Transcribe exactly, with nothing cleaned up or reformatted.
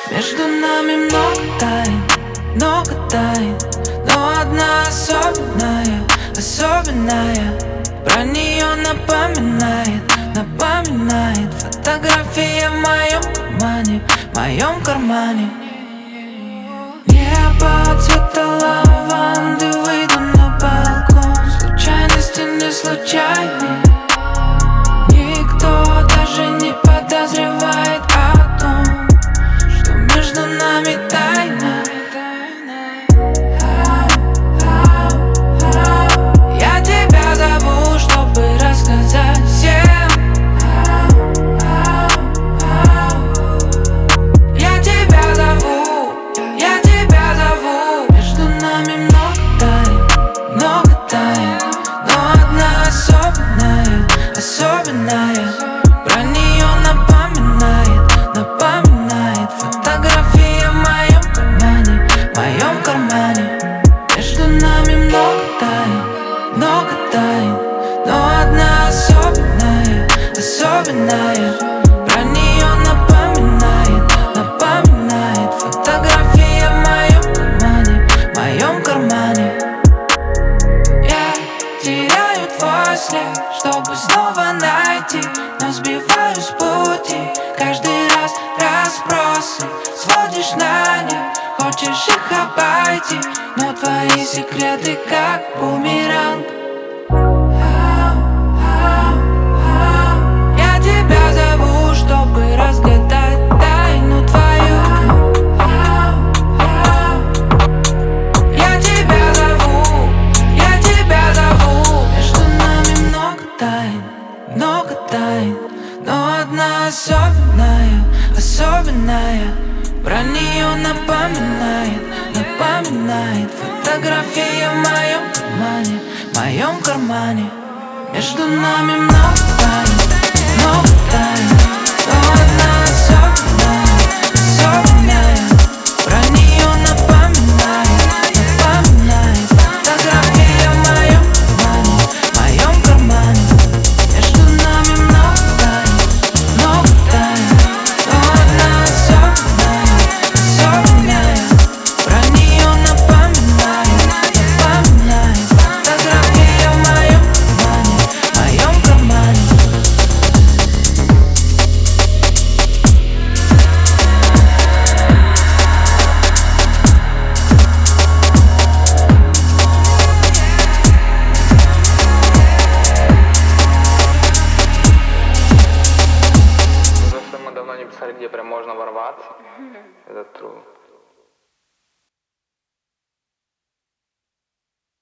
Между нами много тайн, много тайн, но одна особенная, особенная. Про нее напоминает, напоминает фотография в моем кармане, в моем кармане. Небо цвета лаванды, выйду на балкон. Случайности не случайны. Никто даже не подозревает о том, что между нами тайна. Я тебя зову, чтобы рассказать всем. Я тебя зову, я тебя зову. Между нами много тайн, много тайн, но одна особенная, особенная. Про нее напоминает, напоминает фотография в моем кармане, в моем кармане. Между нами много тайн, много тайн, но одна особенная, особенная. Про нее напоминает, напоминает фотография в моем кармане, в моем кармане. Я теряю твой след, чтобы снова найти, но сбиваю с пути. Каждый раз расспросы сводишь на нет, хочешь их обойти, но твои секреты как бумеранг. Я тебя зову, чтобы разгадать тайну твою. Я тебя зову, я тебя зову. Между нами много тайн, много тайн, но одна особенная, особенная. Про нее напоминает, напоминает фотография в моем кармане, в моем кармане. Между нами много тайн, много тайн, но одна особенная, особенная. Про нее напоминает, напоминает фотография в моем кармане, в моем кармане. Между нами много тайн, много тайн, но одна особенная, особенная. Про нее напоминает, напоминает фотография в моем кармане, в моем кармане. То, что мы давно не писали, где прям можно ворваться, это true.